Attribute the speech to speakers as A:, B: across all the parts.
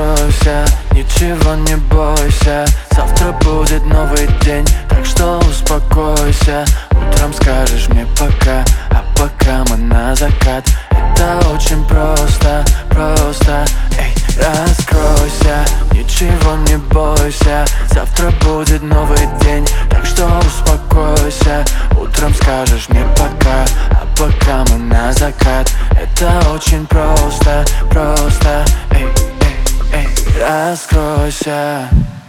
A: Раскройся, ничего не бойся. Завтра будет новый день, так что успокойся. Утром скажешь мне пока, а пока мы на закат. Это очень просто, просто. Эй, раскройся, ничего не бойся. Завтра будет новый день, так что успокойся. Утром скажешь мне пока, а пока мы на закат. Это очень просто, просто. Эй, эй, эй, раскройся.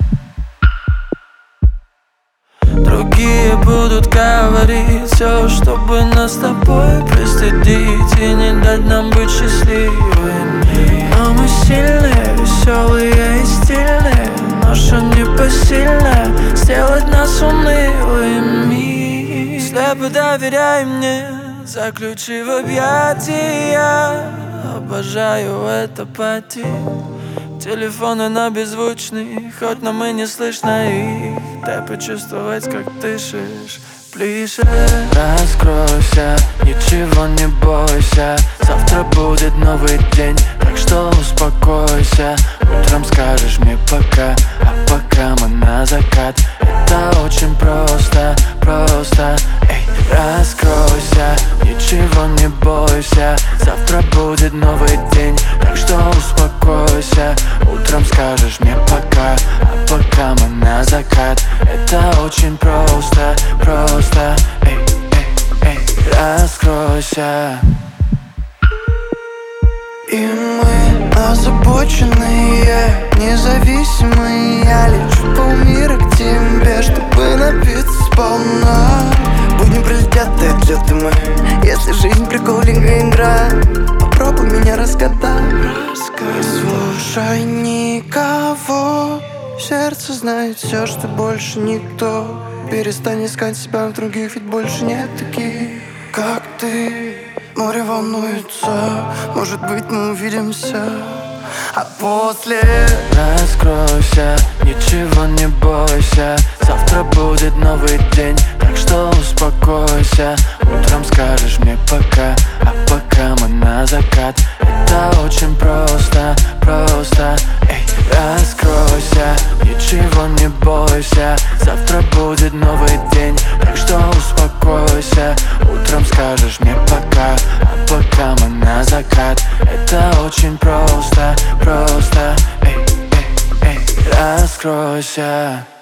A: Другие будут говорить все, чтобы нас с тобой пристыдить и не дать нам быть счастливыми. Но мы сильные, веселые и стильные. Наша непосильная сделать нас унылыми. Слепо доверяй мне, заключи в объятия. Обожаю это пати. Телефоны на беззвучный, хоть нам и не слышно их. Дай почувствовать, как дышишь ближе. Раскройся, ничего не бойся. Завтра будет новый день, так что успокойся. Утром скажешь мне пока, а пока мы на закат. Это очень просто, просто. Эй, раскройся, ничего не бойся. Завтра будет новый день, так что успокойся. Утром скажешь мне пока, а пока мы на закат. Это очень просто, просто. Эй, эй, эй, раскройся.
B: И мы озабоченные, независимые. Я лечу полмира к тебе, чтобы напиться сполна. Будни пролетят и отлеты мы. Если жизнь прикольная игра, попробуй меня разгадай. Не слушай никого, сердце знает все, что больше никто. Перестань искать себя в других, ведь больше нет таких, как ты. Море волнуется, может быть мы увидимся, а после
A: раскройся, ничего не бойся. Завтра будет новый день, так что успокойся. Утром скажешь мне пока, а пока мы на закат. Это очень просто, просто. Эй, раскройся, ничего не бойся. Завтра будет новый день, так что успокойся. Утром скажешь мне пока, а пока мы на закат. Это очень просто, просто. Эй, эй, эй, раскройся.